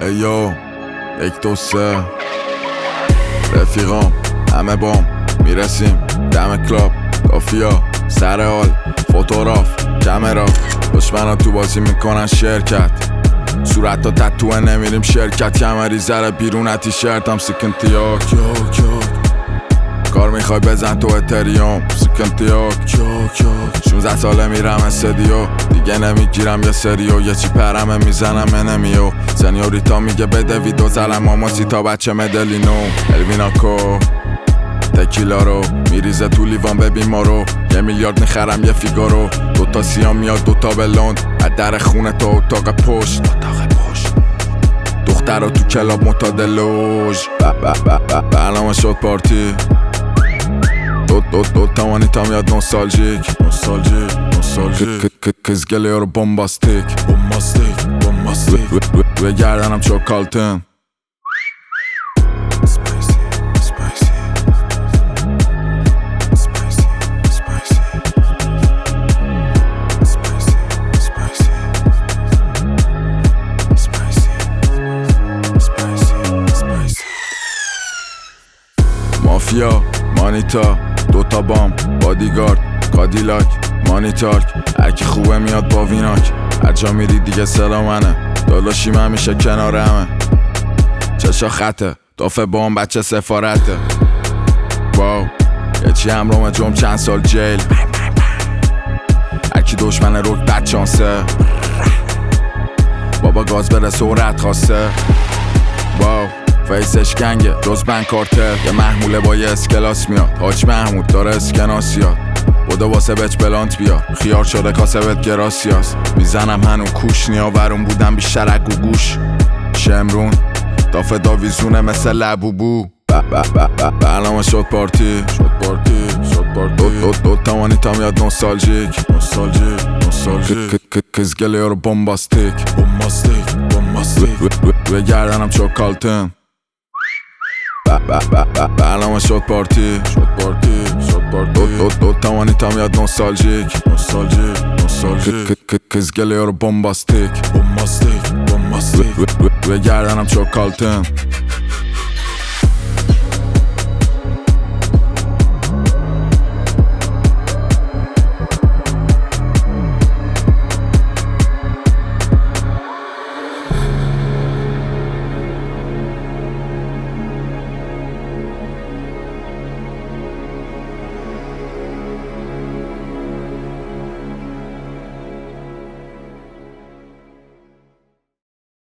ایو 1 2 3 رفیقام همه بام میرسیم دم کلاب کافیا سر حال فوتوگراف کامرا دشمنا تو بازی میکنن شرکت صورت تا تتوه نمیریم شرکت کمری زره بیرون تیشرت هم سیکنتیاک کار میخوای بزن تو اتریوم سیکنتیاک 16 ساله میرم استدیو دیگه نمیگیرم یه سریو یه چی پرمه میزنم انمیو سنیوریتا میگه بده ویدو زلم ماماسی تا بچه مدلینو الویناکو تکیلا رو میریزه تو لیوان ببین ما رو 1 میلیارد میخرم یه فیگارو 2 تا سیام میاد 2 تا بلوند از در خونه تا اتاق پشت دختر رو تو کلاب متادلوژ برنامه شد پارتی دو تا مانیتا میاد نوستالژیک کزگله رو بومباستیک روی گردنم چوکالتن مافیا مانیتا 2 تا بام بادیگارد کادیلاک مانیتارک هرکی خوبه میاد با ویناک هر جا میری دیگه صدا منه داداشیم همیشه کنار همه چشا خطه دافه بام بچه سفارته واو یه چی همرام جم چند سال جیل هرکی دشمن روک بد چانسه بابا گاز بره سرعت خواسته واو فیسش گنگه روزبن کارتر یه محموله با یه اسکلاس میاد حاج محمود داره اسکناسیاد بوده واسه بچ بلانت بیار خیار شده کاسه بهت گراسیاس میزنم هنو کوش نیاورون بودم بیشتر اگو گوش شمرون دافه داویزونه مثل لبوبو برنامه شد پارتی دو تا مانیتا میاد نوستالژیک کزگله رو بومباستیک روی گردنم چوکالتن برنامه شد پارتی دو تا مانیتا میاد نوستالژیک کزگله رو بومباستیک روی گردنم چوکالتن